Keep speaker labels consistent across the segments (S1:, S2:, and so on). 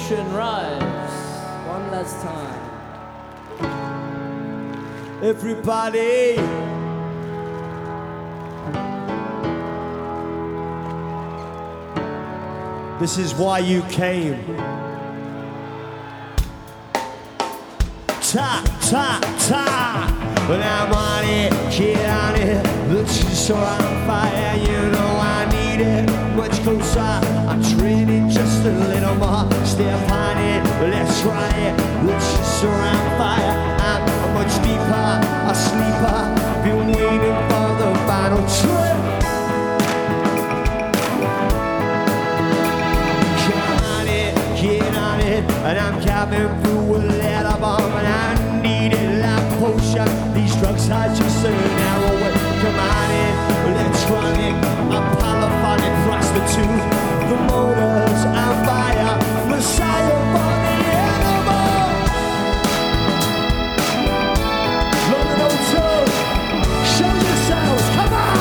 S1: Ocean Rise. One last time.
S2: Everybody, this is why you came. Ta, ta, ta. When I'm on it, get on it. The cheese are on fire, you know I need it. Much closer, I'm training just a little more. Step on it, let's try it. The cheese are on fire, I'm much deeper, a sleeper. Been waiting for the final trip. Get on it, and I'm coming through a letter bomb, and I need it like potion. These drugs are just an arrow. Come on in, electronic, a polyphonic prostitute. The motors on fire, Messiah for the animal. London Hotel, show yourselves, come on!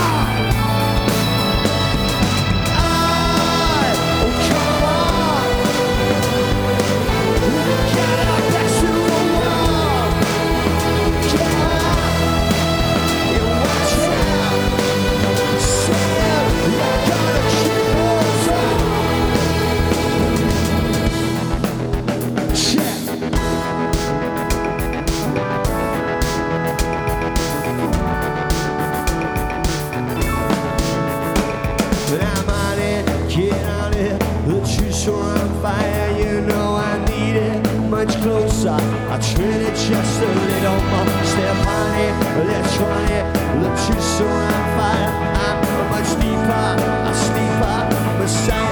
S2: Closer, I treat it just a little more. Step on it, let's try it. The juice are on fire. I'm much deeper, a sleeper, Messiah.